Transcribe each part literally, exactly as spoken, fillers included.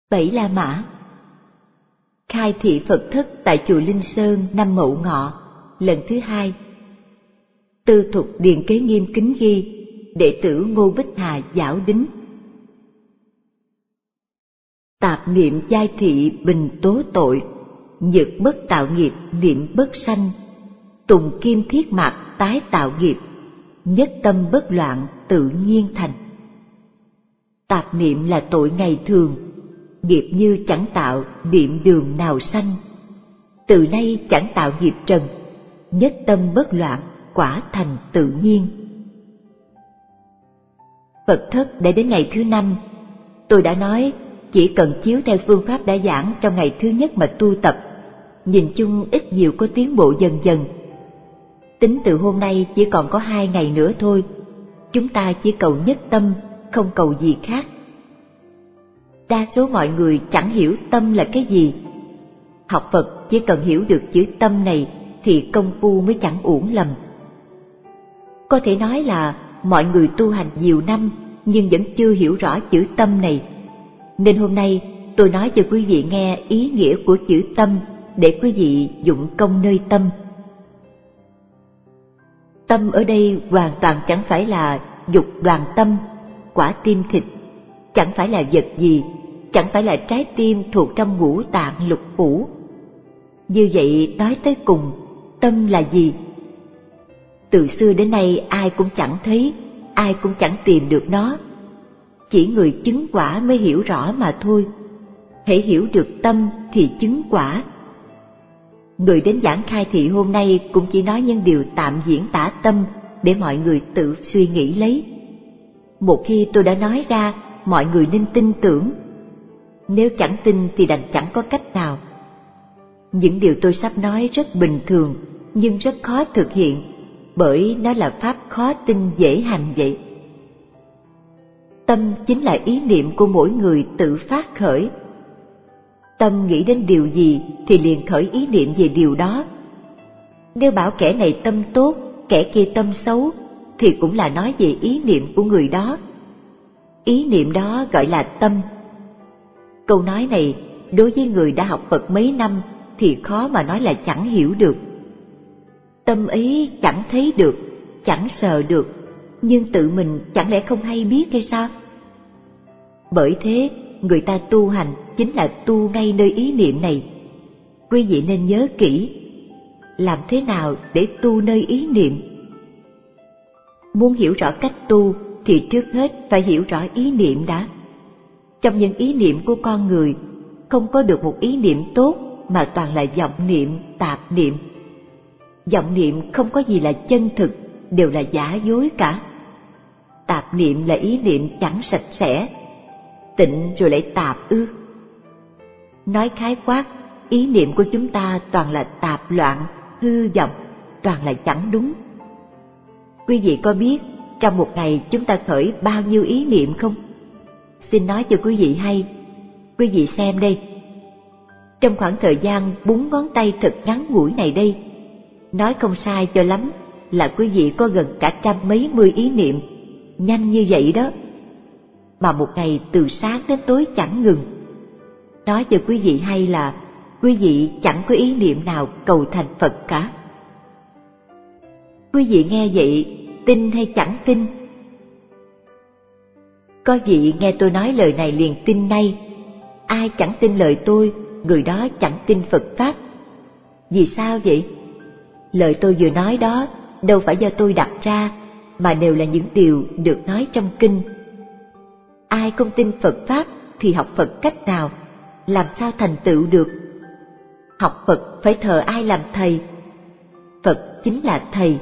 Bảy La Mã. Khai thị Phật thất tại chùa Linh Sơn năm Mậu Ngọ, lần thứ hai. Tư Thục Điền Kế Nghiêm kính ghi, đệ tử Ngô Bích Hà giảo đính. Tạp niệm giai thị bình tố tội, nhược bất tạo nghiệp niệm bất sanh, tùng kim thiết mạc tái tạo nghiệp, nhất tâm bất loạn tự nhiên thành. Tạp niệm là tội ngày thường, nghiệp như chẳng tạo niệm đường nào sanh, từ nay chẳng tạo nghiệp trần, nhất tâm bất loạn quả thành tự nhiên. Phật thất đã đến ngày thứ năm, tôi đã nói chỉ cần chiếu theo phương pháp đã giảng trong ngày thứ nhất mà tu tập, nhìn chung ít nhiều có tiến bộ dần dần. Tính từ hôm nay chỉ còn có hai ngày nữa thôi, chúng ta chỉ cầu nhất tâm, không cầu gì khác. Đa số mọi người chẳng hiểu tâm là cái gì. Học Phật chỉ cần hiểu được chữ tâm này thì công phu mới chẳng uổng lầm. Có thể nói là mọi người tu hành nhiều năm nhưng vẫn chưa hiểu rõ chữ tâm này. Nên hôm nay tôi nói cho quý vị nghe ý nghĩa của chữ tâm để quý vị dụng công nơi tâm. Tâm ở đây hoàn toàn chẳng phải là dục đoàn tâm, quả tim thịt, chẳng phải là vật gì, chẳng phải là trái tim thuộc trong ngũ tạng lục phủ. Như vậy nói tới cùng, tâm là gì? Từ xưa đến nay ai cũng chẳng thấy, ai cũng chẳng tìm được nó. Chỉ người chứng quả mới hiểu rõ mà thôi. Hễ hiểu được tâm thì chứng quả. Người đến giảng khai thị hôm nay cũng chỉ nói những điều tạm diễn tả tâm để mọi người tự suy nghĩ lấy. Một khi tôi đã nói ra, mọi người nên tin tưởng. Nếu chẳng tin thì đành chẳng có cách nào. Những điều tôi sắp nói rất bình thường nhưng rất khó thực hiện, bởi nó là pháp khó tin dễ hành vậy. Tâm chính là ý niệm của mỗi người tự phát khởi. Tâm nghĩ đến điều gì thì liền khởi ý niệm về điều đó. Nếu bảo kẻ này tâm tốt, kẻ kia tâm xấu, thì cũng là nói về ý niệm của người đó. Ý niệm đó gọi là tâm. Câu nói này đối với người đã học Phật mấy năm thì khó mà nói là chẳng hiểu được. Tâm ấy chẳng thấy được, chẳng sờ được, nhưng tự mình chẳng lẽ không hay biết hay sao? Bởi thế, người ta tu hành chính là tu ngay nơi ý niệm này. Quý vị nên nhớ kỹ, làm thế nào để tu nơi ý niệm? Muốn hiểu rõ cách tu thì trước hết phải hiểu rõ ý niệm đã. Trong những ý niệm của con người, không có được một ý niệm tốt mà toàn là vọng niệm, tạp niệm. Vọng niệm không có gì là chân thực, đều là giả dối cả. Tạp niệm là ý niệm chẳng sạch sẽ, tịnh rồi lại tạp ư. Nói khái quát, ý niệm của chúng ta toàn là tạp loạn, hư vọng, toàn là chẳng đúng. Quý vị có biết trong một ngày chúng ta khởi bao nhiêu ý niệm không? Xin nói cho quý vị hay. Quý vị xem đây. Trong khoảng thời gian bốn ngón tay thật ngắn ngủi này đây, nói không sai cho lắm là quý vị có gần cả trăm mấy mươi ý niệm, nhanh như vậy đó. Mà một ngày từ sáng đến tối chẳng ngừng. Nói cho quý vị hay là quý vị chẳng có ý niệm nào cầu thành Phật cả. Quý vị nghe vậy, tin hay chẳng tin? Có vị nghe tôi nói lời này liền tin ngay. Ai chẳng tin lời tôi, người đó chẳng tin Phật Pháp. Vì sao vậy? Lời tôi vừa nói đó đâu phải do tôi đặt ra, mà đều là những điều được nói trong kinh. Ai không tin Phật Pháp thì học Phật cách nào, làm sao thành tựu được? Học Phật phải thờ ai làm thầy? Phật chính là thầy.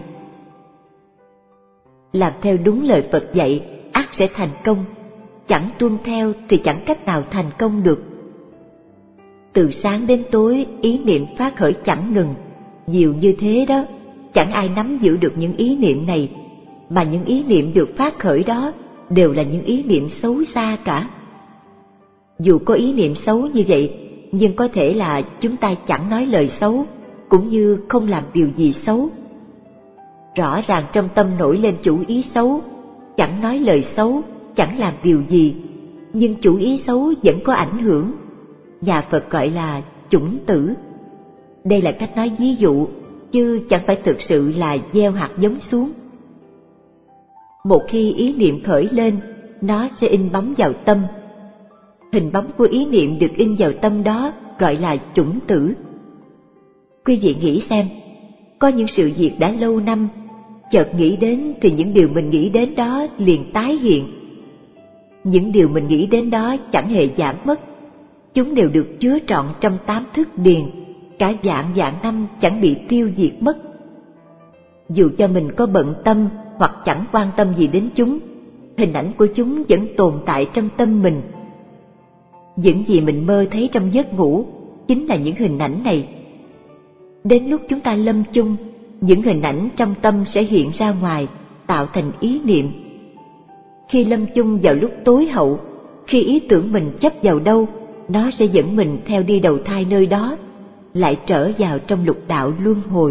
Làm theo đúng lời Phật dạy, ắt sẽ thành công. Chẳng tuân theo thì chẳng cách nào thành công được. Từ sáng đến tối, ý niệm phát khởi chẳng ngừng. Nhiều như thế đó, chẳng ai nắm giữ được những ý niệm này, mà những ý niệm được phát khởi đó đều là những ý niệm xấu xa cả. Dù có ý niệm xấu như vậy, nhưng có thể là chúng ta chẳng nói lời xấu, cũng như không làm điều gì xấu. Rõ ràng trong tâm nổi lên chủ ý xấu, chẳng nói lời xấu, chẳng làm điều gì, nhưng chủ ý xấu vẫn có ảnh hưởng. Nhà Phật gọi là chủng tử. Đây là cách nói ví dụ, chứ chẳng phải thực sự là gieo hạt giống xuống. Một khi ý niệm khởi lên, nó sẽ in bóng vào tâm. Hình bóng của ý niệm được in vào tâm đó gọi là chủng tử. Quý vị nghĩ xem, có những sự việc đã lâu năm, chợt nghĩ đến thì những điều mình nghĩ đến đó liền tái hiện. Những điều mình nghĩ đến đó chẳng hề giảm mất, chúng đều được chứa trọn trong tám thức điền, cả vạn vạn năm chẳng bị tiêu diệt mất. Dù cho mình có bận tâm hoặc chẳng quan tâm gì đến chúng, hình ảnh của chúng vẫn tồn tại trong tâm mình. Những gì mình mơ thấy trong giấc ngủ chính là những hình ảnh này. Đến lúc chúng ta lâm chung, những hình ảnh trong tâm sẽ hiện ra ngoài, tạo thành ý niệm. Khi lâm chung vào lúc tối hậu, khi ý tưởng mình chấp vào đâu, nó sẽ dẫn mình theo đi đầu thai nơi đó, lại trở vào trong lục đạo luân hồi.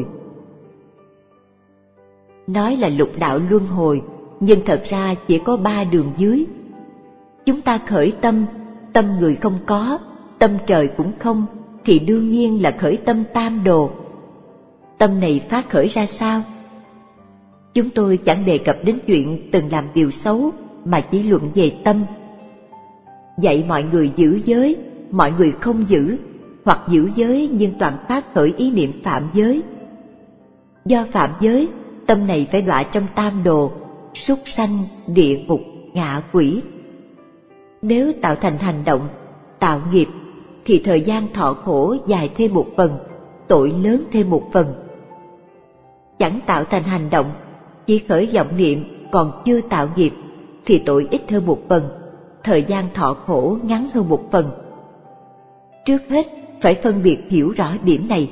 Nói là lục đạo luân hồi, nhưng thật ra chỉ có ba đường dưới. Chúng ta khởi tâm, tâm người không có, tâm trời cũng không, thì đương nhiên là khởi tâm tam đồ. Tâm này phát khởi ra sao? Chúng tôi chẳng đề cập đến chuyện từng làm điều xấu, mà chỉ luận về tâm. Dạy mọi người giữ giới, mọi người không giữ, hoặc giữ giới nhưng toàn phát khởi ý niệm phạm giới. Do phạm giới, tâm này phải đọa trong tam đồ, súc sanh, địa ngục, ngạ quỷ. Nếu tạo thành hành động, tạo nghiệp, thì thời gian thọ khổ dài thêm một phần, tội lớn thêm một phần. Chẳng tạo thành hành động, chỉ khởi vọng niệm còn chưa tạo nghiệp, thì tội ít hơn một phần, thời gian thọ khổ ngắn hơn một phần. Trước hết phải phân biệt hiểu rõ điểm này.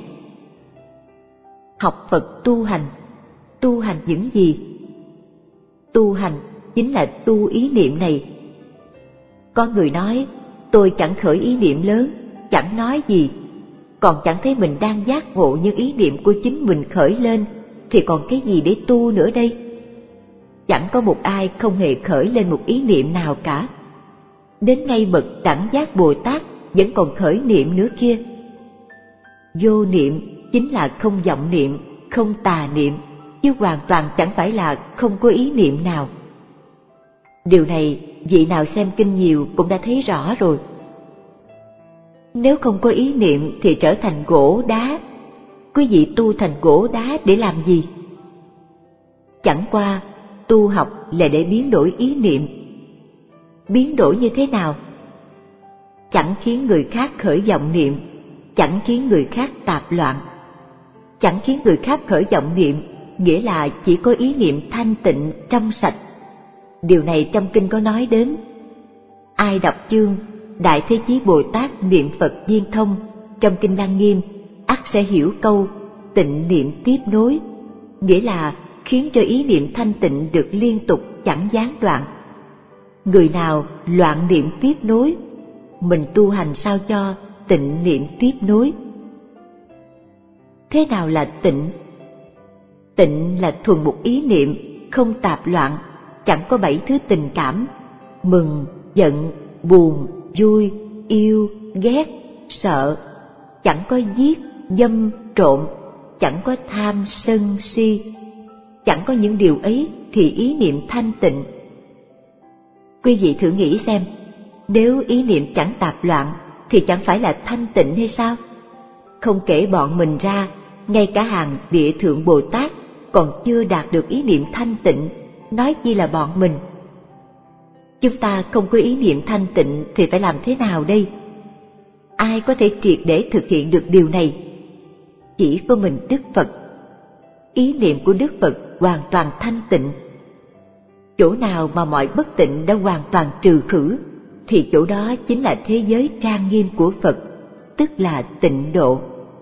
Học Phật tu hành, tu hành những gì? Tu hành chính là tu ý niệm này. Có người nói, tôi chẳng khởi ý niệm lớn, chẳng nói gì, còn chẳng thấy mình đang giác ngộ những ý niệm của chính mình khởi lên, thì còn cái gì để tu nữa đây? Chẳng có một ai không hề khởi lên một ý niệm nào cả. Đến ngay bậc đẳng giác Bồ Tát vẫn còn khởi niệm nữa kia. Vô niệm chính là không vọng niệm, không tà niệm, chứ hoàn toàn chẳng phải là không có ý niệm nào. Điều này vị nào xem kinh nhiều cũng đã thấy rõ rồi. Nếu không có ý niệm thì trở thành gỗ đá. Quý vị tu thành gỗ đá để làm gì? Chẳng qua tu học là để biến đổi ý niệm. Biến đổi như thế nào? Chẳng khiến người khác khởi vọng niệm, chẳng khiến người khác tạp loạn. Chẳng khiến người khác khởi vọng niệm nghĩa là chỉ có ý niệm thanh tịnh trong sạch. Điều này trong kinh có nói đến. Ai đọc chương Đại Thế Chí Bồ Tát niệm Phật viên thông trong kinh Lăng Nghiêm, ắt sẽ hiểu câu tịnh niệm tiếp nối, nghĩa là khiến cho ý niệm thanh tịnh được liên tục chẳng gián đoạn. Người nào loạn niệm tiếp nối, mình tu hành sao cho tịnh niệm tiếp nối. Thế nào là tịnh? Tịnh là thuần một ý niệm, không tạp loạn, chẳng có bảy thứ tình cảm, mừng, giận, buồn, vui, yêu, ghét, sợ, chẳng có giết, dâm, trộm, chẳng có tham, sân, si. Chẳng có những điều ấy thì ý niệm thanh tịnh. Quý vị thử nghĩ xem, nếu ý niệm chẳng tạp loạn thì chẳng phải là thanh tịnh hay sao? Không kể bọn mình ra, ngay cả hàng Địa Thượng Bồ Tát còn chưa đạt được ý niệm thanh tịnh, nói chi là bọn mình. Chúng ta không có ý niệm thanh tịnh thì phải làm thế nào đây? Ai có thể triệt để thực hiện được điều này? Chỉ có mình Đức Phật. Ý niệm của Đức Phật hoàn toàn thanh tịnh. Chỗ nào mà mọi bất tịnh đã hoàn toàn trừ khử, thì chỗ đó chính là thế giới trang nghiêm của Phật, tức là tịnh độ.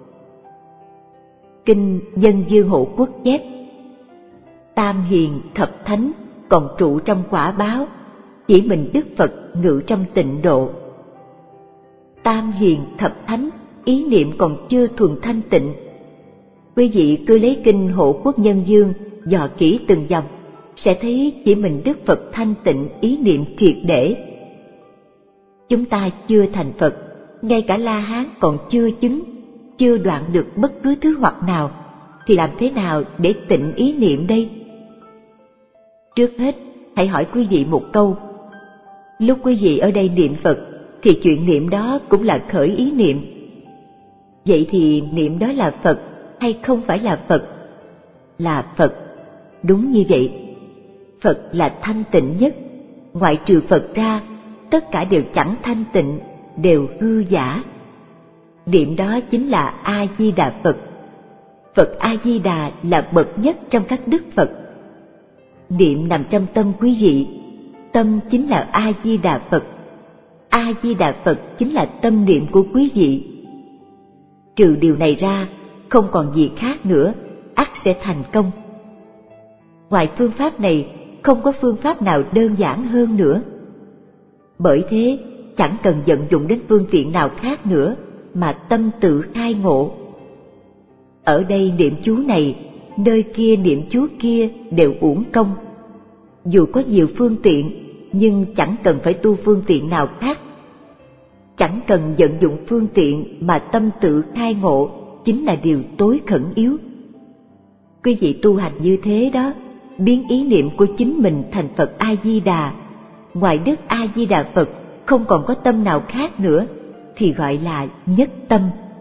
Kinh Dân Dương Hộ Quốc chép: Tam hiền thập thánh còn trụ trong quả báo, chỉ mình Đức Phật ngự trong tịnh độ. Tam hiền thập thánh, ý niệm còn chưa thuần thanh tịnh. Quý vị cứ lấy kinh Hộ Quốc Nhân Dương dò kỹ từng dòng, sẽ thấy chỉ mình Đức Phật thanh tịnh ý niệm triệt để. Chúng ta chưa thành Phật, ngay cả La Hán còn chưa chứng, chưa đoạn được bất cứ thứ hoặc nào, thì làm thế nào để tịnh ý niệm đây? Trước hết, hãy hỏi quý vị một câu. Lúc quý vị ở đây niệm Phật, thì chuyện niệm đó cũng là khởi ý niệm. Vậy thì niệm đó là Phật hay không phải là Phật? Là Phật, đúng như vậy. Phật là thanh tịnh nhất, ngoại trừ Phật ra, tất cả đều chẳng thanh tịnh, đều hư giả. Niệm đó chính là A-di-đà Phật. Phật A-di-đà là bậc nhất trong các đức Phật. Niệm nằm trong tâm quý vị, tâm chính là A-di-đà Phật. A-di-đà Phật chính là tâm niệm của quý vị. Trừ điều này ra, không còn gì khác nữa, ắt sẽ thành công. Ngoài phương pháp này, không có phương pháp nào đơn giản hơn nữa. Bởi thế, chẳng cần vận dụng đến phương tiện nào khác nữa, mà tâm tự khai ngộ. Ở đây niệm chú này, nơi kia niệm chú kia đều uổng công. Dù có nhiều phương tiện, nhưng chẳng cần phải tu phương tiện nào khác. Chẳng cần vận dụng phương tiện mà tâm tự khai ngộ chính là điều tối khẩn yếu. Quý vị tu hành như thế đó, biến ý niệm của chính mình thành Phật A-di-đà. Ngoài Đức A-di-đà Phật không còn có tâm nào khác nữa, thì gọi là nhất tâm.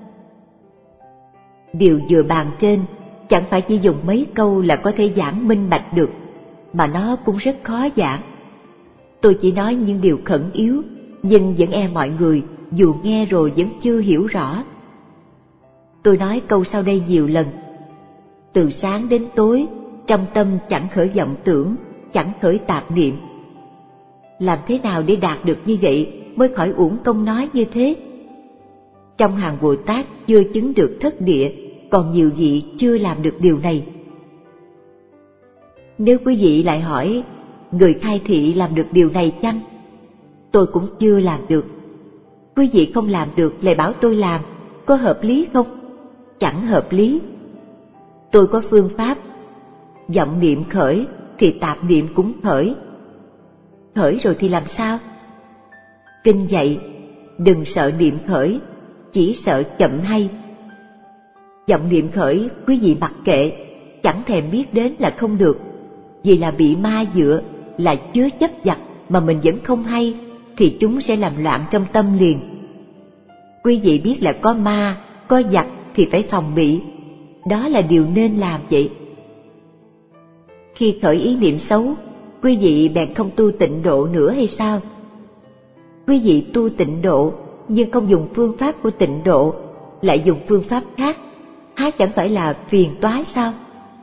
Điều vừa bàn trên chẳng phải chỉ dùng mấy câu là có thể giảng minh bạch được, mà nó cũng rất khó giảng. Tôi chỉ nói những điều khẩn yếu, nhưng vẫn e mọi người dù nghe rồi vẫn chưa hiểu rõ. Tôi nói câu sau đây nhiều lần. Từ sáng đến tối, trong tâm chẳng khởi vọng tưởng, chẳng khởi tạp niệm. Làm thế nào để đạt được như vậy mới khỏi uổng công nói như thế? Trong hàng Bồ Tát chưa chứng được thất địa, còn nhiều vị chưa làm được điều này. Nếu quý vị lại hỏi, người khai thị làm được điều này chăng? Tôi cũng chưa làm được. Quý vị không làm được lại bảo tôi làm, có hợp lý không? Chẳng hợp lý. Tôi có phương pháp, vọng niệm khởi thì tạp niệm cũng khởi. Khởi rồi thì làm sao? Kinh dạy, đừng sợ niệm khởi, chỉ sợ chậm hay. Vọng niệm khởi quý vị mặc kệ, chẳng thèm biết đến là không được, vì là bị ma dựa, là chứa chấp vặt mà mình vẫn không hay, thì chúng sẽ làm loạn trong tâm liền. Quý vị biết là có ma, có vặt thì phải phòng bị, đó là điều nên làm vậy. Khi khởi ý niệm xấu, quý vị bèn không tu tịnh độ nữa hay sao? Quý vị tu tịnh độ nhưng không dùng phương pháp của tịnh độ, lại dùng phương pháp khác, há chẳng phải là phiền toái sao?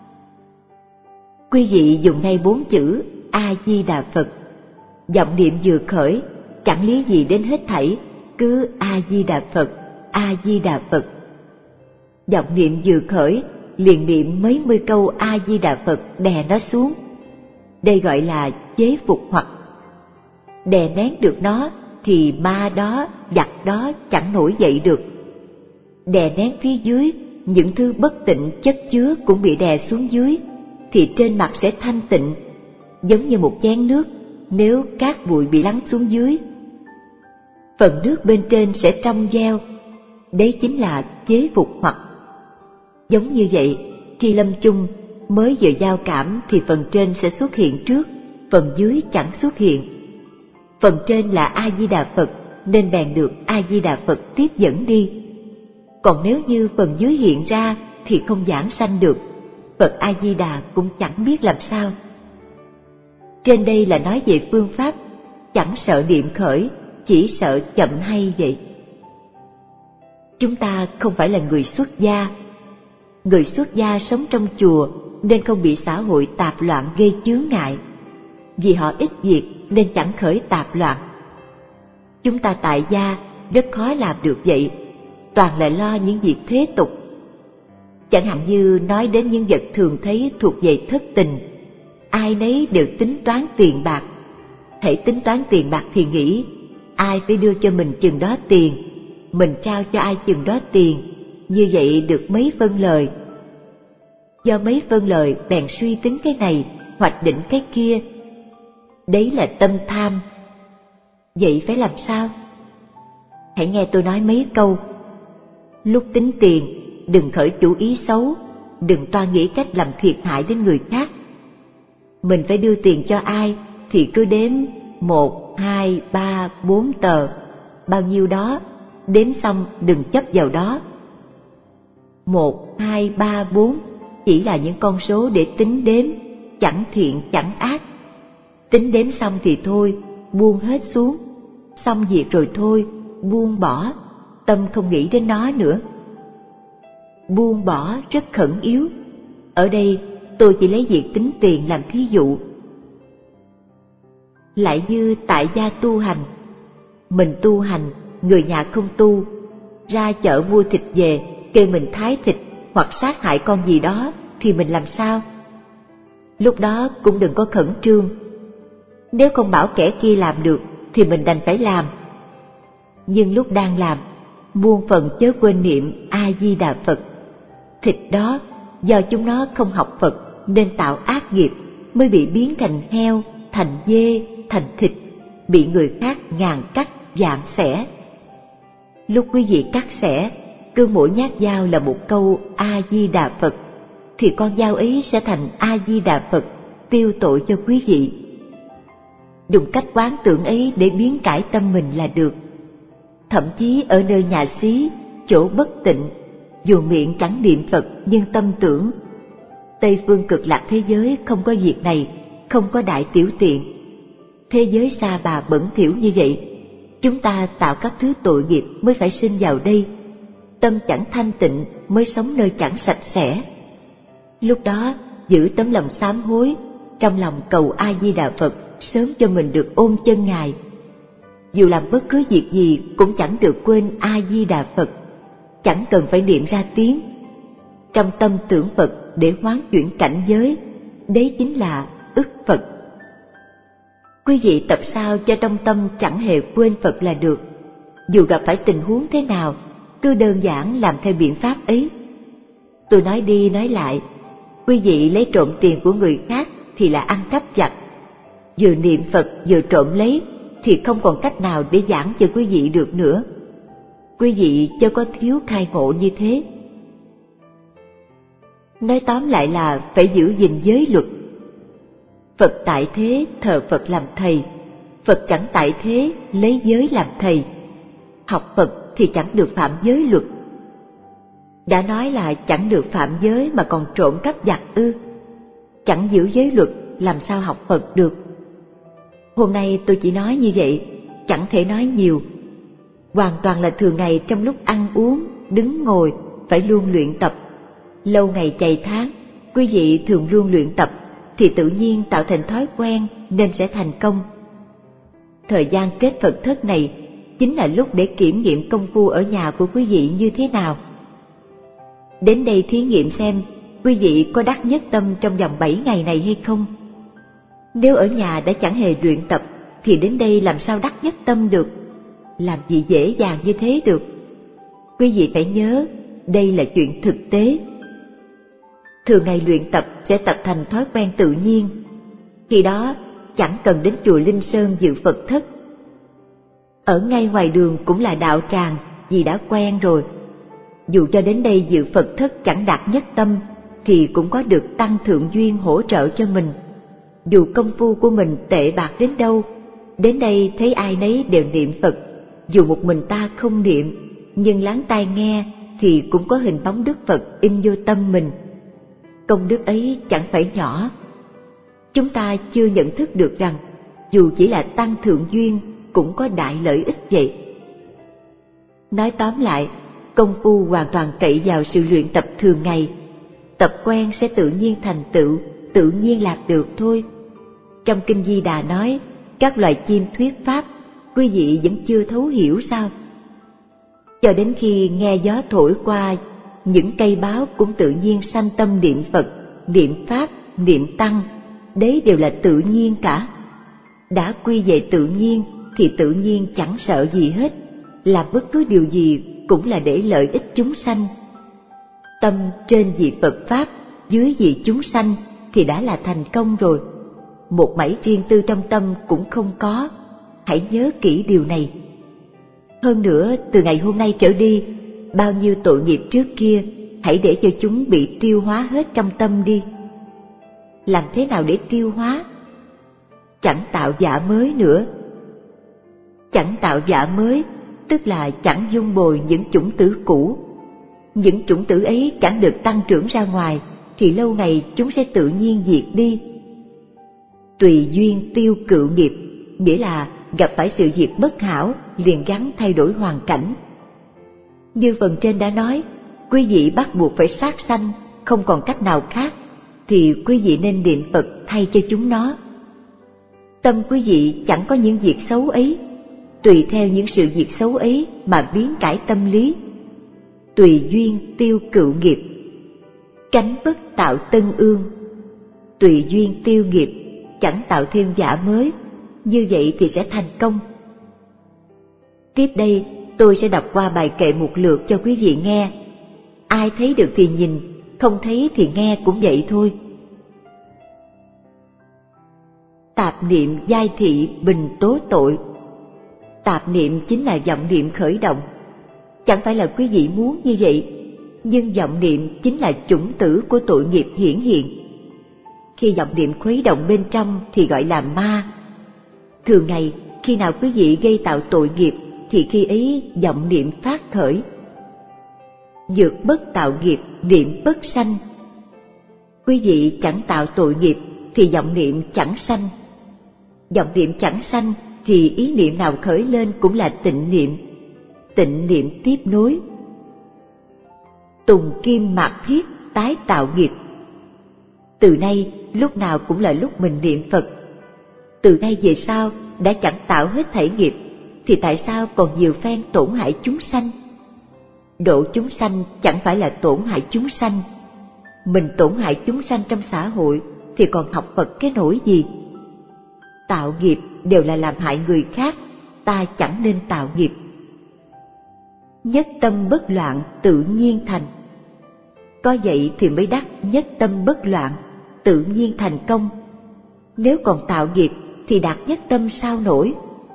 Quý vị dùng ngay bốn chữ A-di-đà Phật, vọng niệm vừa khởi, chẳng lý gì đến hết thảy, cứ A-di-đà Phật, A-di-đà Phật. Vọng niệm vừa khởi, liền niệm mấy mươi câu A-di-đà Phật đè nó xuống. Đây gọi là chế phục hoặc. Đè nén được nó thì ma đó, vặt đó chẳng nổi dậy được. Đè nén phía dưới, những thứ bất tịnh chất chứa cũng bị đè xuống dưới, thì trên mặt sẽ thanh tịnh, giống như một chén nước nếu cát bụi bị lắng xuống dưới. Phần nước bên trên sẽ trong veo, đấy chính là chế phục hoặc. Giống như vậy, khi lâm chung mới vừa giao cảm thì phần trên sẽ xuất hiện trước, phần dưới chẳng xuất hiện. Phần trên là A-di-đà Phật nên bèn được A-di-đà Phật tiếp dẫn đi. Còn nếu như phần dưới hiện ra thì không giảng sanh được, Phật A-di-đà cũng chẳng biết làm sao. Trên đây là nói về phương pháp, chẳng sợ niệm khởi, chỉ sợ chậm hay vậy. Chúng ta không phải là người xuất gia. Người xuất gia sống trong chùa nên không bị xã hội tạp loạn gây chướng ngại. Vì họ ít việc nên chẳng khởi tạp loạn. Chúng ta tại gia rất khó làm được vậy, toàn là lo những việc thế tục. Chẳng hạn như nói đến những vật thường thấy thuộc về thất tình, ai nấy đều tính toán tiền bạc. Hễ tính toán tiền bạc thì nghĩ ai phải đưa cho mình chừng đó tiền, mình trao cho ai chừng đó tiền, như vậy được mấy phân lời. Do mấy phân lời bèn suy tính cái này, hoạch định cái kia. Đấy là tâm tham. Vậy phải làm sao? Hãy nghe tôi nói mấy câu. Lúc tính tiền, đừng khởi chủ ý xấu, đừng toan nghĩ cách làm thiệt hại đến người khác. Mình phải đưa tiền cho ai thì cứ đếm một, hai, ba, bốn tờ, bao nhiêu đó, đếm xong đừng chấp vào đó. Một, hai, ba, bốn chỉ là những con số để tính đếm, chẳng thiện chẳng ác. Tính đếm xong thì thôi, buông hết xuống. Xong việc rồi thôi, buông bỏ, tâm không nghĩ đến nó nữa. Buông bỏ rất khẩn yếu. Ở đây tôi chỉ lấy việc tính tiền làm thí dụ. Lại như tại gia tu hành, mình tu hành, người nhà không tu, ra chợ mua thịt về, kêu mình thái thịt hoặc sát hại con gì đó thì mình làm sao? Lúc đó cũng đừng có khẩn trương. Nếu không bảo kẻ kia làm được thì mình đành phải làm. Nhưng lúc đang làm, muôn phần chớ quên niệm A-di-đà Phật. Thịt đó do chúng nó không học Phật nên tạo ác nghiệp, mới bị biến thành heo, thành dê, thành thịt, bị người khác ngàn cắt vạn xẻ. Lúc quý vị cắt xẻ, cứ mỗi nhát dao là một câu A-di-đà Phật, thì con dao ấy sẽ thành A-di-đà Phật, tiêu tội cho quý vị. Dùng cách quán tưởng ấy để biến cải tâm mình là được. Thậm chí ở nơi nhà xí, chỗ bất tịnh, dù miệng chẳng niệm Phật nhưng tâm tưởng. Tây phương cực lạc thế giới không có việc này, không có đại tiểu tiện. Thế giới sa bà bẩn thỉu như vậy, chúng ta tạo các thứ tội nghiệp mới phải sinh vào đây. Tâm chẳng thanh tịnh mới sống nơi chẳng sạch sẽ. Lúc đó giữ tấm lòng sám hối, trong lòng cầu A Di Đà Phật sớm cho mình được ôm chân Ngài. Dù làm bất cứ việc gì cũng chẳng được quên A Di Đà Phật, chẳng cần phải niệm ra tiếng. Trong tâm tưởng Phật để hoán chuyển cảnh giới, đấy chính là ức Phật. Quý vị tập sao cho trong tâm chẳng hề quên Phật là được. Dù gặp phải tình huống thế nào, cứ đơn giản làm theo biện pháp ấy. Tôi nói đi nói lại, quý vị lấy trộm tiền của người khác thì là ăn cắp vặt. Vừa niệm Phật vừa trộm lấy thì không còn cách nào để giảng cho quý vị được nữa. Quý vị chớ có thiếu khai ngộ như thế. Nói tóm lại là phải giữ gìn giới luật. Phật tại thế thờ Phật làm thầy, Phật chẳng tại thế lấy giới làm thầy. Học Phật thì chẳng được phạm giới luật. Đã nói là chẳng được phạm giới mà còn trộm cắp vặt ư? Chẳng giữ giới luật làm sao học Phật được? Hôm nay tôi chỉ nói như vậy, chẳng thể nói nhiều. Hoàn toàn là thường ngày trong lúc ăn uống, đứng ngồi phải luôn luyện tập. Lâu ngày chày tháng, quý vị thường luôn luyện tập thì tự nhiên tạo thành thói quen nên sẽ thành công. Thời gian kết Phật thất này chính là lúc để kiểm nghiệm công phu ở nhà của quý vị như thế nào. Đến đây thí nghiệm xem quý vị có đắc nhất tâm trong vòng bảy ngày này hay không. Nếu ở nhà đã chẳng hề luyện tập thì đến đây làm sao đắc nhất tâm được, làm gì dễ dàng như thế được. Quý vị phải nhớ, đây là chuyện thực tế. Thường ngày luyện tập sẽ tập thành thói quen tự nhiên. Khi đó chẳng cần đến chùa Linh Sơn dự Phật thất. Ở ngay ngoài đường cũng là đạo tràng vì đã quen rồi. Dù cho đến đây dự Phật thất chẳng đạt nhất tâm thì cũng có được tăng thượng duyên hỗ trợ cho mình. Dù công phu của mình tệ bạc đến đâu, đến đây thấy ai nấy đều niệm Phật. Dù một mình ta không niệm, nhưng lắng tai nghe thì cũng có hình bóng Đức Phật in vô tâm mình. Công đức ấy chẳng phải nhỏ. Chúng ta chưa nhận thức được rằng dù chỉ là tăng thượng duyên cũng có đại lợi ích vậy. Nói tóm lại, công phu hoàn toàn cậy vào sự luyện tập thường ngày. Tập quen sẽ tự nhiên thành tựu, tự nhiên đạt được thôi. Trong Kinh Di Đà nói, các loài chim thuyết pháp, quý vị vẫn chưa thấu hiểu sao? Cho đến khi nghe gió thổi qua, những cây báo cũng tự nhiên sanh tâm niệm Phật, niệm Pháp, niệm Tăng, đấy đều là tự nhiên cả. Đã quy về tự nhiên thì tự nhiên chẳng sợ gì hết, làm bất cứ điều gì cũng là để lợi ích chúng sanh. Tâm trên vì Phật Pháp, dưới vì chúng sanh thì đã là thành công rồi. Một mảy riêng tư trong tâm cũng không có, hãy nhớ kỹ điều này. Hơn nữa, từ ngày hôm nay trở đi, bao nhiêu tội nghiệp trước kia, hãy để cho chúng bị tiêu hóa hết trong tâm đi. Làm thế nào để tiêu hóa? Chẳng tạo giả mới nữa. Chẳng tạo giả mới, tức là chẳng dung bồi những chủng tử cũ. Những chủng tử ấy chẳng được tăng trưởng ra ngoài, thì lâu ngày chúng sẽ tự nhiên diệt đi. Tùy duyên tiêu cựu nghiệp, nghĩa là gặp phải sự việc bất hảo, liền gắng thay đổi hoàn cảnh. Như phần trên đã nói, quý vị bắt buộc phải sát sanh, không còn cách nào khác, thì quý vị nên niệm Phật thay cho chúng nó. Tâm quý vị chẳng có những việc xấu ấy, tùy theo những sự việc xấu ấy mà biến cải tâm lý. Tùy duyên tiêu cựu nghiệp, cánh bất tạo tân ương. Tùy duyên tiêu nghiệp, chẳng tạo thêm giả mới, như vậy thì sẽ thành công. Tiếp đây tôi sẽ đọc qua bài kệ một lượt cho quý vị nghe. Ai thấy được thì nhìn, không thấy thì nghe cũng vậy thôi. Tạp niệm giai thị bình tố tội. Tạp niệm chính là vọng niệm khởi động. Chẳng phải là quý vị muốn như vậy, nhưng vọng niệm chính là chủng tử của tội nghiệp hiển hiện. Khi vọng niệm khuấy động bên trong thì gọi là ma. Thường ngày, khi nào quý vị gây tạo tội nghiệp thì khi ấy vọng niệm phát khởi. Dược bất tạo nghiệp, niệm bất sanh. Quý vị chẳng tạo tội nghiệp thì vọng niệm chẳng sanh. Vọng niệm chẳng sanh thì ý niệm nào khởi lên cũng là tịnh niệm. Tịnh niệm tiếp nối. Tùng kim mạt thiết tái tạo nghiệp. Từ nay lúc nào cũng là lúc mình niệm Phật. Từ nay về sau đã chẳng tạo hết thảy nghiệp, thì tại sao còn nhiều phen tổn hại chúng sanh? Độ chúng sanh chẳng phải là tổn hại chúng sanh. Mình tổn hại chúng sanh trong xã hội thì còn học Phật cái nỗi gì? Tạo nghiệp đều là làm hại người khác, ta chẳng nên tạo nghiệp. Nhất tâm bất loạn tự nhiên thành. Có vậy thì mới đắc nhất tâm bất loạn, tự nhiên thành công. Nếu còn tạo nghiệp thì đạt nhất tâm sao nổi?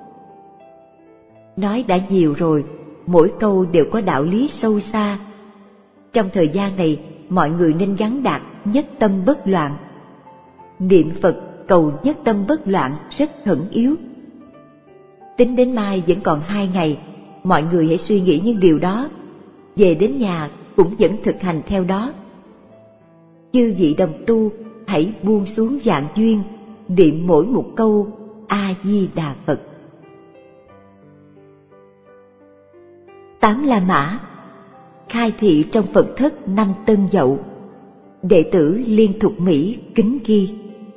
Nói đã nhiều rồi, mỗi câu đều có đạo lý sâu xa. Trong thời gian này, mọi người nên gắn đạt nhất tâm bất loạn. Niệm Phật cầu nhất tâm bất loạn rất khẩn yếu. Tính đến mai vẫn còn hai ngày, mọi người hãy suy nghĩ những điều đó, về đến nhà cũng vẫn thực hành theo đó. Chư vị đồng tu hãy buông xuống vạn duyên, niệm mỗi một câu A Di Đà Phật. Tám La Mã khai thị trong Phật thất năm Tân Dậu. Đệ tử Liên Thục Mỹ kính ghi.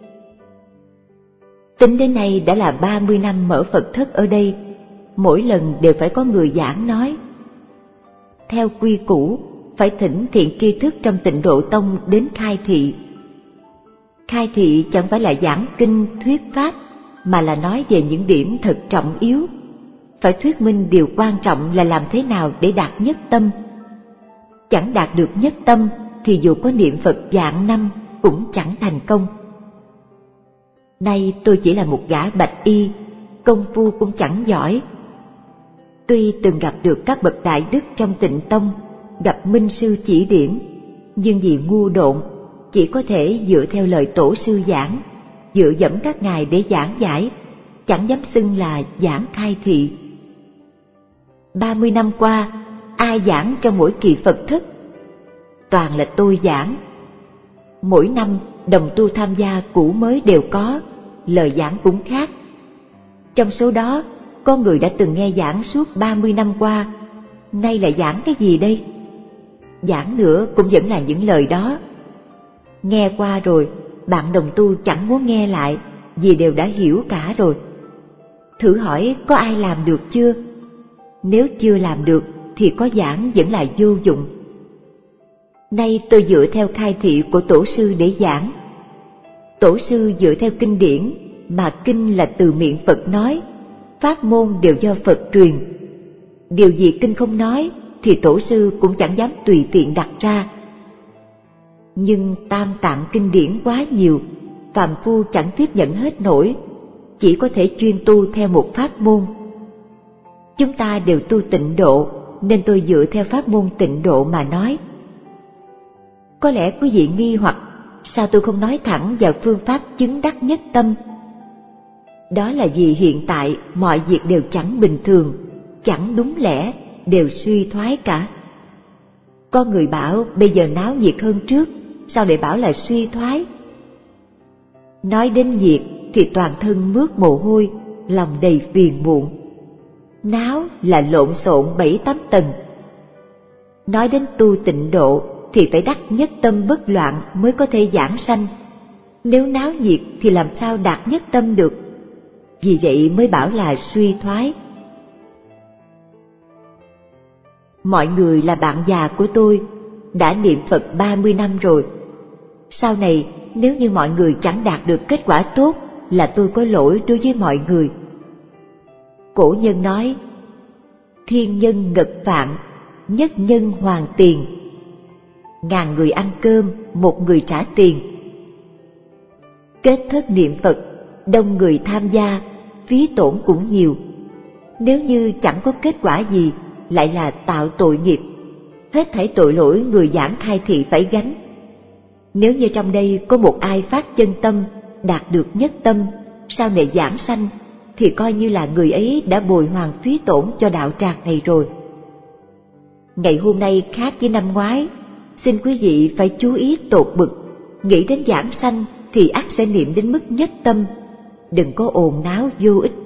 Tính đến nay đã là ba mươi năm mở Phật thất ở đây, mỗi lần đều phải có người giảng nói. Theo quy củ, phải thỉnh thiện tri thức trong Tịnh Độ Tông đến khai thị. Khai thị chẳng phải là giảng kinh thuyết pháp, mà là nói về những điểm thật trọng yếu. Phải thuyết minh điều quan trọng là làm thế nào để đạt nhất tâm. Chẳng đạt được nhất tâm thì dù có niệm Phật vạn năm cũng chẳng thành công. Nay tôi chỉ là một gã bạch y, công phu cũng chẳng giỏi. Tuy từng gặp được các bậc đại đức trong Tịnh Tông, gặp minh sư chỉ điểm, nhưng vì ngu độn, chỉ có thể dựa theo lời tổ sư giảng, dựa dẫm các ngài để giảng giải, chẳng dám xưng là giảng khai thị. Ba mươi năm qua, ai giảng trong mỗi kỳ Phật thất? Toàn là tôi giảng. Mỗi năm đồng tu tham gia cũ mới đều có, lời giảng cũng khác. Trong số đó, có người đã từng nghe giảng suốt ba mươi năm qua, nay lại giảng cái gì đây? Giảng nữa cũng vẫn là những lời đó. Nghe qua rồi, bạn đồng tu chẳng muốn nghe lại, vì đều đã hiểu cả rồi. Thử hỏi có ai làm được chưa? Nếu chưa làm được thì có giảng vẫn là vô dụng. Nay tôi dựa theo khai thị của tổ sư để giảng. Tổ sư dựa theo kinh điển, mà kinh là từ miệng Phật nói, pháp môn đều do Phật truyền. Điều gì kinh không nói thì tổ sư cũng chẳng dám tùy tiện đặt ra. Nhưng tam tạng kinh điển quá nhiều, phàm phu chẳng tiếp nhận hết nổi, chỉ có thể chuyên tu theo một pháp môn. Chúng ta đều tu tịnh độ, nên tôi dựa theo pháp môn tịnh độ mà nói. Có lẽ quý vị nghi hoặc, sao tôi không nói thẳng vào phương pháp chứng đắc nhất tâm? Đó là vì hiện tại mọi việc đều chẳng bình thường, chẳng đúng lẽ, đều suy thoái cả. Có người bảo bây giờ náo nhiệt hơn trước, sao lại bảo là suy thoái? Nói đến nhiệt thì toàn thân mướt mồ hôi, lòng đầy phiền muộn. Náo là lộn xộn bảy tám tầng. Nói đến tu tịnh độ thì phải đắc nhất tâm bất loạn mới có thể giảng sanh. Nếu náo nhiệt thì làm sao đạt nhất tâm được? Vì vậy mới bảo là suy thoái. Mọi người là bạn già của tôi, đã niệm Phật ba mươi năm rồi. Sau này nếu như mọi người chẳng đạt được kết quả tốt là tôi có lỗi đối với mọi người. Cổ nhân nói, thiên nhân ngật vạn, nhất nhân hoàn tiền. Ngàn người ăn cơm, một người trả tiền. Kết thất niệm Phật, đông người tham gia, phí tổn cũng nhiều. Nếu như chẳng có kết quả gì, lại là tạo tội nghiệp. Hết thảy tội lỗi người giảng khai thị phải gánh. Nếu như trong đây có một ai phát chân tâm, đạt được nhất tâm, sau này giảng sanh, thì coi như là người ấy đã bồi hoàn phí tổn cho đạo tràng này rồi. Ngày hôm nay khác với năm ngoái, xin quý vị phải chú ý tột bực, nghĩ đến giảng sanh thì ắt sẽ niệm đến mức nhất tâm, đừng có ồn náo vô ích.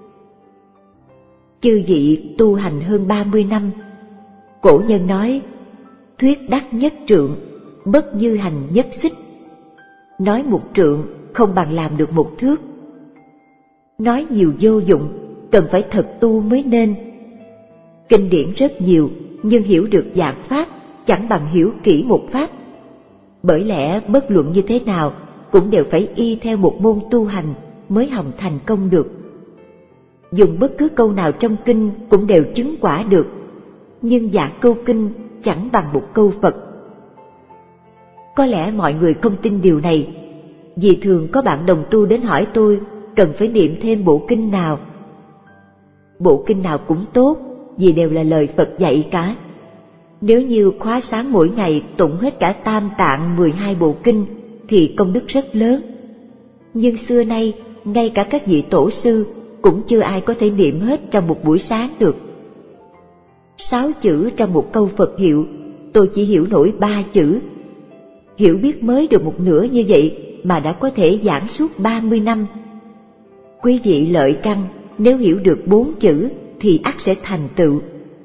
Chư vị tu hành hơn ba mươi năm, cổ nhân nói, thuyết đắc nhất trượng, bất như hành nhất xích. Nói một trượng không bằng làm được một thước. Nói nhiều vô dụng, cần phải thật tu mới nên. Kinh điển rất nhiều, nhưng hiểu được dạng pháp chẳng bằng hiểu kỹ một pháp. Bởi lẽ bất luận như thế nào cũng đều phải y theo một môn tu hành mới hòng thành công được. Dùng bất cứ câu nào trong kinh cũng đều chứng quả được, nhưng dạng câu kinh chẳng bằng một câu Phật. Có lẽ mọi người không tin điều này, vì thường có bạn đồng tu đến hỏi tôi cần phải niệm thêm bộ kinh nào. Bộ kinh nào cũng tốt, vì đều là lời Phật dạy cả. Nếu như khóa sáng mỗi ngày tụng hết cả tam tạng mười hai bộ kinh thì công đức rất lớn. Nhưng xưa nay, ngay cả các vị tổ sư cũng chưa ai có thể niệm hết trong một buổi sáng được. Sáu chữ trong một câu Phật hiệu, tôi chỉ hiểu nổi ba chữ. Hiểu biết mới được một nửa như vậy mà đã có thể giảng suốt ba mươi năm. Quý vị lợi căn, nếu hiểu được bốn chữ thì ắt sẽ thành tựu.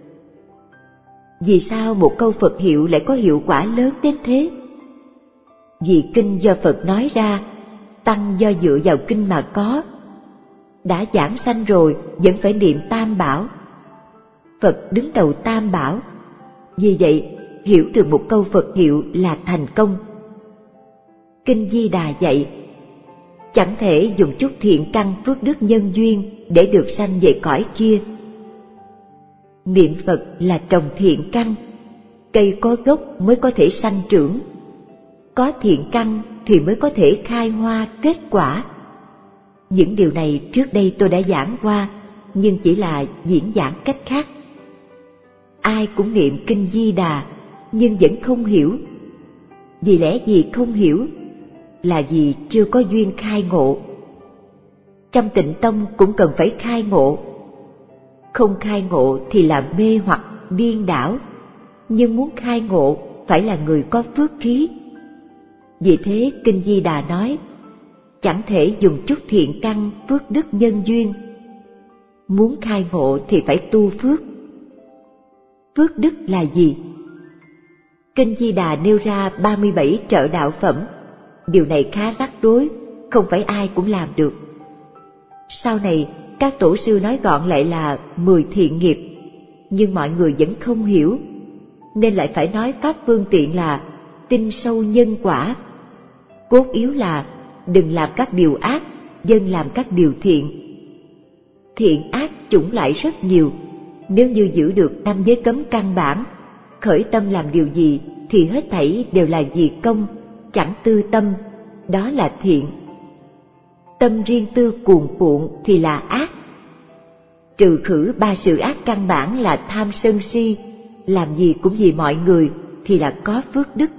Vì sao một câu Phật hiệu lại có hiệu quả lớn đến thế? Vì kinh do Phật nói ra, tăng do dựa vào kinh mà có. Đã giảng sanh rồi vẫn phải niệm Tam Bảo. Phật đứng đầu Tam Bảo. Vì vậy, hiểu được một câu Phật hiệu là thành công. Kinh Di Đà dạy, chẳng thể dùng chút thiện căn phước đức nhân duyên để được sanh về cõi kia. Niệm Phật là trồng thiện căn, cây có gốc mới có thể sanh trưởng. Có thiện căn thì mới có thể khai hoa kết quả. Những điều này trước đây tôi đã giảng qua, nhưng chỉ là diễn giảng cách khác. Ai cũng niệm kinh Di Đà, nhưng vẫn không hiểu. Vì lẽ gì không hiểu? Là vì chưa có duyên khai ngộ. Trong Tịnh Tông cũng cần phải khai ngộ. Không khai ngộ thì là mê hoặc điên đảo, nhưng muốn khai ngộ phải là người có phước khí. Vì thế kinh Di Đà nói, chẳng thể dùng chút thiện căn phước đức nhân duyên. Muốn khai ngộ thì phải tu phước. Phước đức là gì? Kinh Di Đà nêu ra ba mươi bảy trợ đạo phẩm. Điều này khá rắc rối, không phải ai cũng làm được. Sau này các tổ sư nói gọn lại là mười thiện nghiệp, nhưng mọi người vẫn không hiểu, nên lại phải nói pháp phương tiện là tin sâu nhân quả. Cốt yếu là đừng làm các điều ác, dân làm các điều thiện. Thiện ác chủng loại rất nhiều, nếu như giữ được năm giới cấm căn bản, khởi tâm làm điều gì thì hết thảy đều là vì công, chẳng tư tâm, đó là thiện. Tâm riêng tư cuồn cuộn thì là ác. trừ khử ba sự ác căn bản là tham sân si, làm gì cũng vì mọi người thì là có phước đức.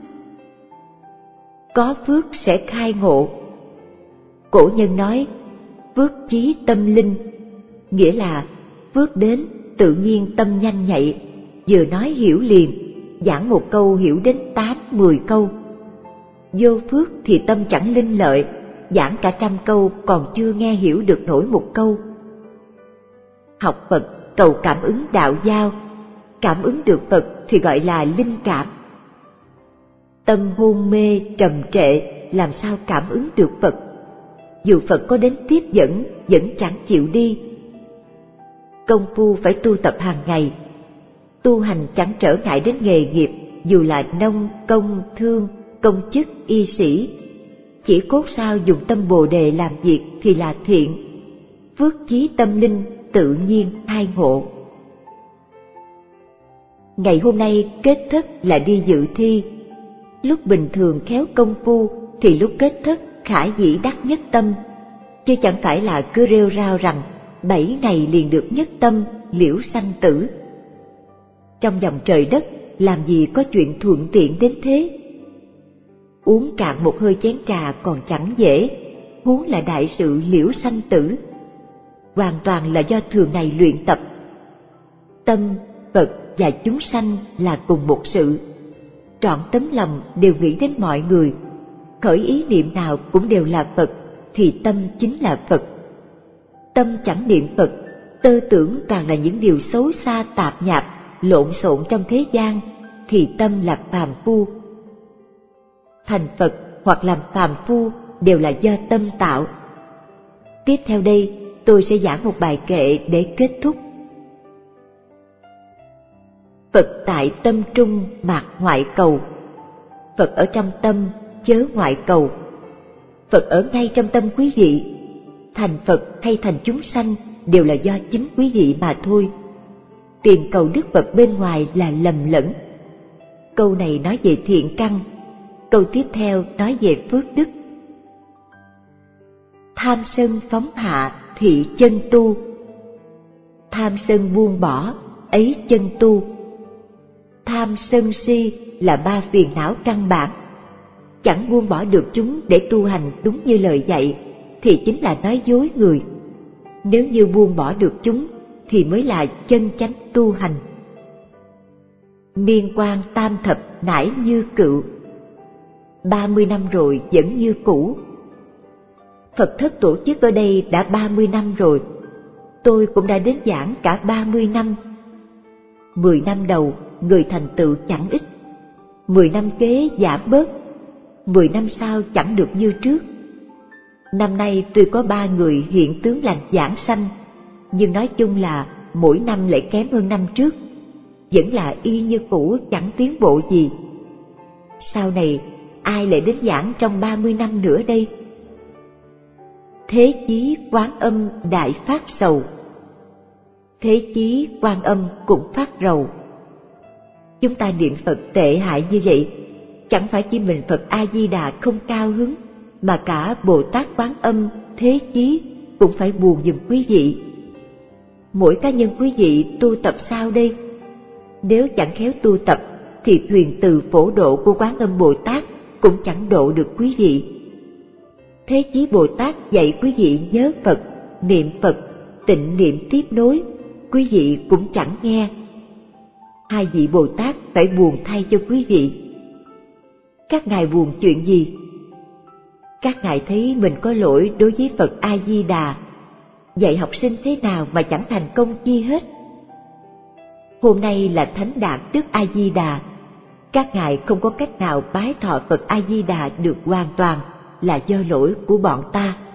Có phước sẽ khai ngộ. Cổ nhân nói phước chí tâm linh, nghĩa là phước đến tự nhiên tâm nhanh nhạy, vừa nói hiểu liền, giảng một câu hiểu đến tám, mười câu. Vô phước thì tâm chẳng linh lợi, giảng cả trăm câu còn chưa nghe hiểu được nổi một câu. Học Phật cầu cảm ứng đạo giao, cảm ứng được Phật thì gọi là linh cảm. Tâm hôn mê trầm trệ làm sao cảm ứng được Phật? Dù Phật có đến tiếp dẫn vẫn chẳng chịu đi. Công phu phải tu tập hàng ngày. Tu hành chẳng trở ngại đến nghề nghiệp, dù là nông, công, thương, công chức, y sĩ. Chỉ cốt sao dùng tâm Bồ Đề làm việc thì là thiện. Phước chí tâm linh tự nhiên khai ngộ. Ngày hôm nay kết thất là đi dự thi. Lúc bình thường khéo công phu thì lúc kết thất khả dĩ đắc nhất tâm, chứ chẳng phải là cứ rêu rao rằng bảy ngày liền được nhất tâm, liễu sanh tử. Trong dòng trời đất làm gì có chuyện thuận tiện đến thế? Uống cạn một hơi chén trà còn chẳng dễ, huống là đại sự liễu sanh tử. Hoàn toàn là do thường ngày luyện tập. Tâm, Phật và chúng sanh là cùng một sự. Trọn tấm lòng đều nghĩ đến mọi người, khởi ý niệm nào cũng đều là Phật, thì tâm chính là Phật. Tâm chẳng niệm Phật, tư tưởng toàn là những điều xấu xa tạp nhạp, lộn xộn trong thế gian, thì tâm là phàm phu. Thành Phật hoặc làm phàm phu đều là do tâm tạo. Tiếp theo đây tôi sẽ giảng một bài kệ để kết thúc. Phật tại tâm trung mạc ngoại cầu, Phật ở trong tâm chớ ngoại cầu. Phật ở ngay trong tâm quý vị. Thành Phật hay thành chúng sanh đều là do chính quý vị mà thôi. Tìm cầu đức Phật bên ngoài là lầm lẫn. Câu này nói về thiện căn, câu tiếp theo nói về phước đức. Tham sân phóng hạ thị chân tu, tham sân buông bỏ ấy chân tu. Tham sân si là ba phiền não căn bản. Chẳng buông bỏ được chúng để tu hành đúng như lời dạy thì chính là nói dối người. Nếu như buông bỏ được chúng thì mới là chân chánh tu hành. Niên quan tam thập nải như cựu, ba mươi năm rồi vẫn như cũ. Phật thất tổ chức ở đây đã ba mươi năm rồi. Tôi cũng đã đến giảng cả ba mươi năm. Mười năm đầu người thành tựu chẳng ít, mười năm kế giảm bớt, mười năm sau chẳng được như trước. Năm nay tuy có ba người hiện tướng lành giảng sanh, nhưng nói chung là mỗi năm lại kém hơn năm trước, vẫn là y như cũ, chẳng tiến bộ gì. Sau này ai lại đến giảng trong ba mươi năm nữa đây? Thế chí Quán Âm đại phát sầu, thế chí Quan Âm cũng phát rầu. Chúng ta niệm Phật tệ hại như vậy, chẳng phải chỉ mình Phật A Di Đà không cao hứng, mà cả Bồ Tát Quán Âm, Thế Chí cũng phải buồn giùm quý vị. Mỗi cá nhân quý vị tu tập sao đây? Nếu chẳng khéo tu tập thì thuyền từ phổ độ của Quán Âm Bồ Tát cũng chẳng độ được quý vị. Thế Chí Bồ Tát dạy quý vị nhớ Phật, niệm Phật, tịnh niệm tiếp nối, quý vị cũng chẳng nghe. Hai vị Bồ Tát phải buồn thay cho quý vị. Các ngài buồn chuyện gì? Các ngài thấy mình có lỗi đối với Phật A Di Đà, dạy học sinh thế nào mà chẳng thành công chi hết. Hôm nay là Thánh Đạt Đức A Di Đà, các ngài không có cách nào bái thọ Phật A Di Đà được hoàn toàn, là do lỗi của bọn ta.